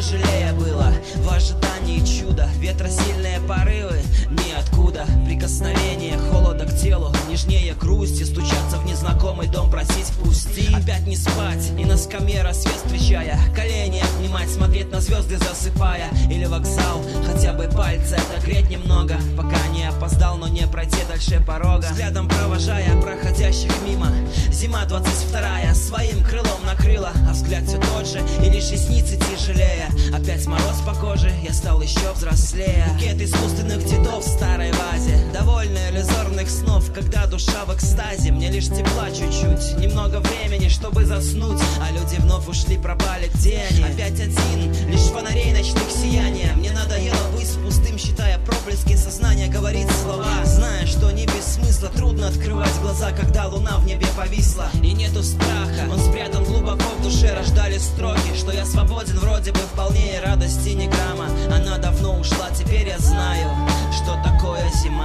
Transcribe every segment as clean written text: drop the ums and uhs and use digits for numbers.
тяжелее было. В ожидании чуда, ветра сильные порывы, ниоткуда. Прикосновение холода к телу, нежнее грусти, стучаться в незнакомый дом, просить пусти. Опять не спать и на скамье рассвет встречая, колени обнимать, смотреть на звезды засыпая. Или вокзал, хотя бы пальцы отогреть немного, пока не опоздал, но не пройти дальше порога. Взглядом провожая проходящих мимо, зима 22-я своим крылом накрыла, а взгляд все тот же, и лишь ресницы тяжелее. Опять мороз по коже, я стал еще взрослее. Букет искусственных цветов в старой вазе, довольная иллюзорных снов, когда душа в экстазе. Мне лишь тепла чуть-чуть, немного времени, чтобы заснуть, а люди вновь ушли, пропали тени. Опять один, лишь фонарей ночных сияния. Мне надоело быть пустым, считая проблески сознания, говорить слова, зная, что не без смысла. Трудно открывать глаза, когда луна в небе повисла. И нету страха, он спрятан глубоко в душе. Рождали строки, что я свободен вроде бы вполне, и радости ни грамма. Она давно ушла, теперь я знаю, что такое зима.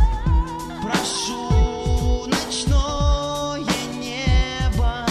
Прошу ночное небо,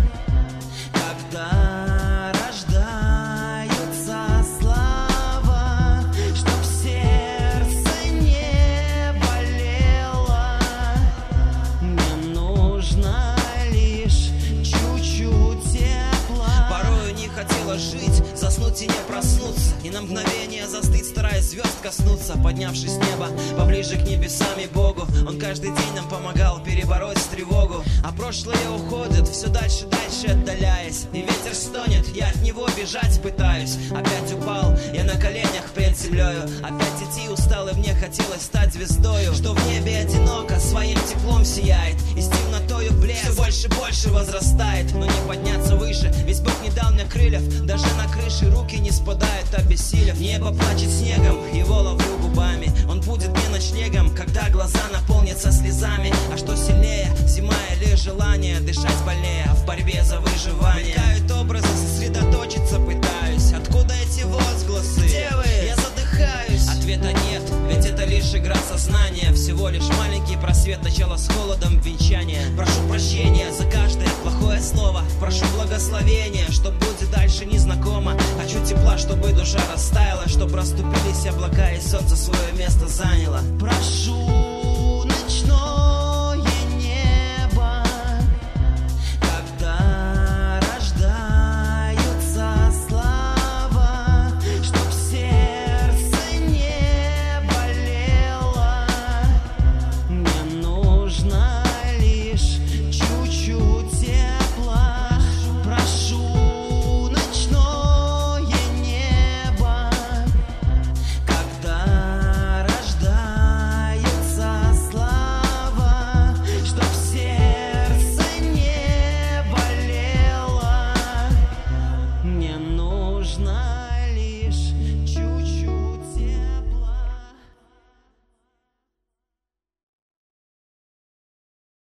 когда рождаются слова, чтоб сердце не болело. Мне нужно лишь чуть-чуть тепла. Порою не хотела жить, заснуть и не проснуться, и на мгновение застыть, стараясь звезд коснуться. Поднявшись с неба поближе к небесам и Богу, Он каждый день нам помогал перебороть тревогу. А прошлое уходит все дальше, дальше отдаляясь, и ветер стонет, я от него бежать пытаюсь. Опять упал я на коленях пред землею, опять идти устал, и мне хотелось стать звездою, что в небе одиноко своим теплом сияет, и с темнотою блеск все больше и больше возрастает. Но не подняться выше, ведь Бог не дал мне крыльев, даже на крыше руки не спадают, обессилев. Небо плачет снегом, его ловлю губами, он будет мне ночлегом, когда глаза наполнятся слезами. А что сильнее, зима или желание дышать больнее, а в борьбе за выживание мелькают образы, сосредоточиться пытаюсь. Откуда эти возгласы? Где вы? Я задыхаюсь. Ответа нет, ведь это лишь игра сознания, всего лишь маленький просвет, начало с холодом венчания. Прошу прощения за каждое плохое слово, прошу благословения, что будет дальше незнакомо. Хочу тепла, чтобы душа растаяла, чтоб расступились облака и солнце свое место заняло. Прошу